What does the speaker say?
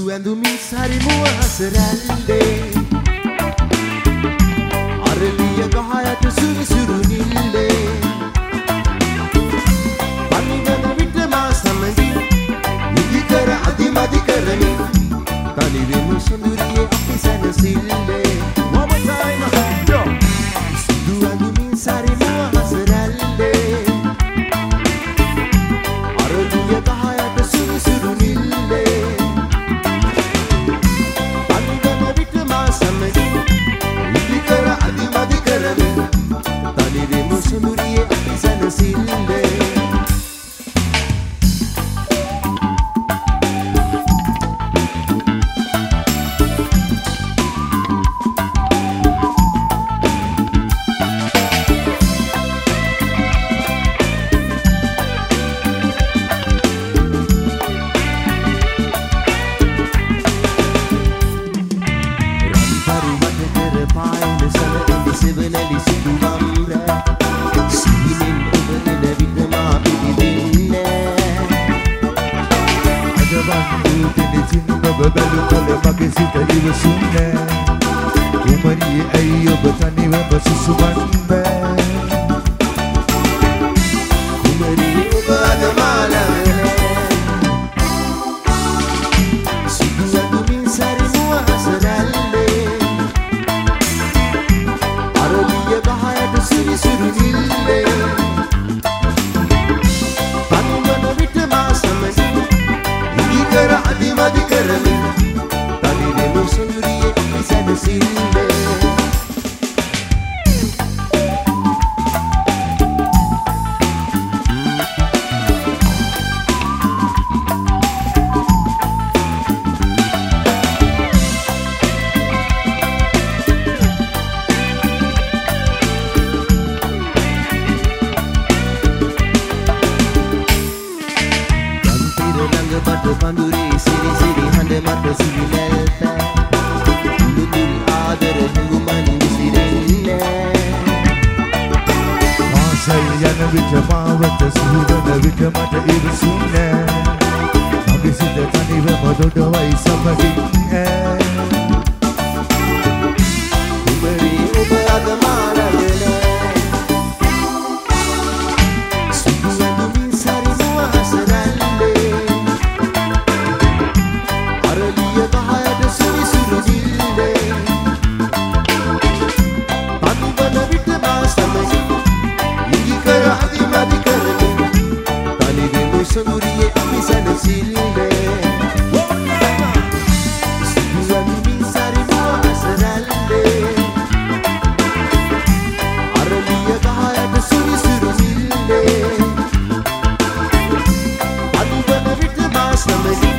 ඇඳුමින් සරිමුව හසරැල්ලේ අරලිය ගහයට සුරිසුරු නිල්ලේ පනිවන විට මා සමගින් නිදි කර අදිමදි කරමින් තනිවෙමු සොඳුරියේ අපි සැනසිල්ලේ One more time, yo! සුදු ඇඳුමින් සරිමුව හසරැල්ලේ අරලිය ගහයට සුරිසුරු නිල්ලේ සුඳුරියේ අපි සැනසිල්ලේ රන්පරු වට කර පායන සැලෙන සෙවණලි සිදු වම්ර Babalu kala maki sita iwasunne Kumari ayyo batani wa basusumanbe Kumari ubada malale Sudu adumin sarimuwa hasaralle Araliya bahayata surisuru nille Panumana vita maasamasi Ikara adimadi karami Taniremu sunduriye අපි සැනසිල්ලේ බට පඳුරේ සිරි සිරි හඬ මට සිවිලැල්ප දුදුල් ආදර හුඟුමන් විසිරෙන්නේ මාසල් යන විට මාවත සුහුදන විට මට ඉවසුන්නේ මගේ සිත තනිවම දොඩවයි සමගින් කුමරි ඔබ අද මාලලේ සුදු ඇඳුමින් සරිමුව හසරැල්ලේ සොඳුරියේ අපි සැනසිල්ලේ සුදු ඇඳුමින් සරිමුව හසරැල්ලේ අරලිය ගහයට සුරිසුරු නිල්ලේ අදුවන විට මා සමගින්